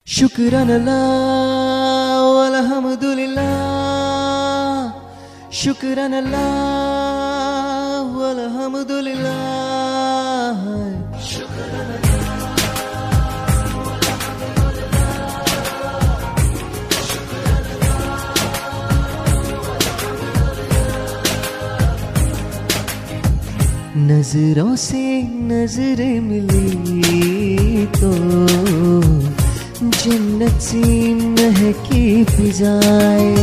शुक्रान अल्लाह वल्हम्दुलिल्लाह, शुक्रान अल्लाह वल्हम्दुलिल्लाह। नजरों से नजरें मिली तो जन्नत सी महकी फिजाएं,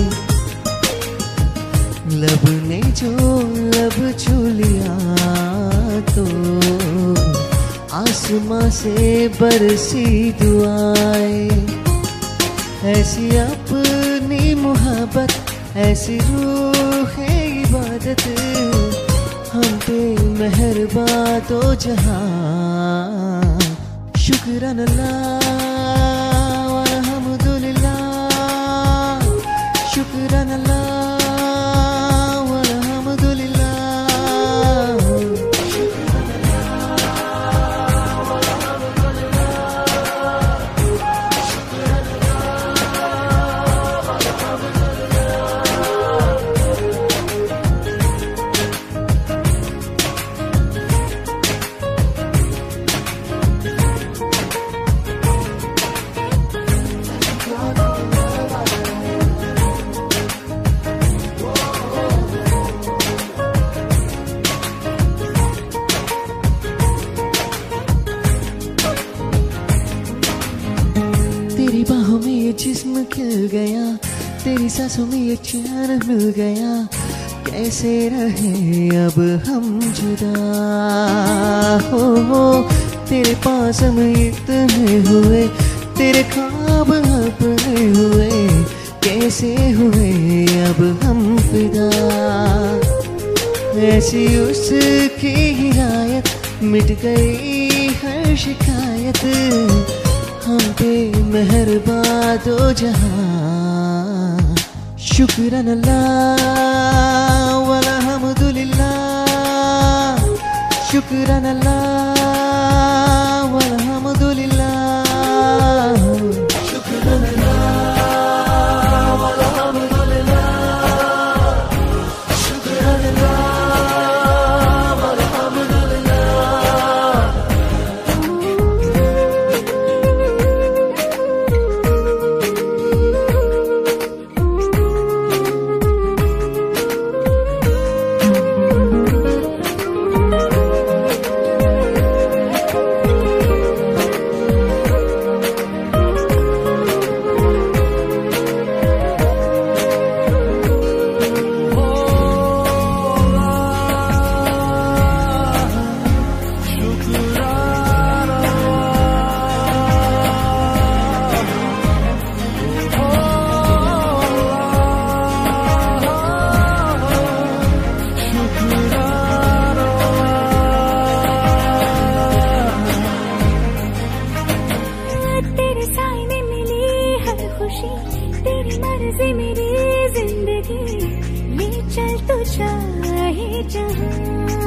लब ने जो लब छू लिया तो आसमां से बरसी दुआएं। ऐसी अपनी मोहब्बत, ऐसी रूह है इबादत, हम पे मेहरबां तो जहां। शुक्रान अल्लाह वल्हम्दुलिल्लाह, शुक्रान अल्लाह वल्हम्दुलिल्लाह। तेरी बाहों में ये जिस्म खिल गया, तेरी सांसों में ये चैन मिल गया, कैसे रहे अब हम जुदा। हो तेरे पास हम इतने हुए, तेरे ख्वाब अपने हुए, कैसे हुए अब हम फिदा। ऐसी उसकी हिदायत, मिट गई हर शिकायत, हम पे मेहरबां तो जहां। शुक्रान अल्लाह वल्हम्दुलिल्लाह, शुक्रान अल्लाह वल्हम्दुलिल्लाह, शुक्रान अल्लाह वल्हम्दुलिल्लाह, शुक्रान अल्लाह वल्हम्दुलिल्लाह। तेरी मर्जी मेरी जिंदगी, ले चल तू चाहे जहां।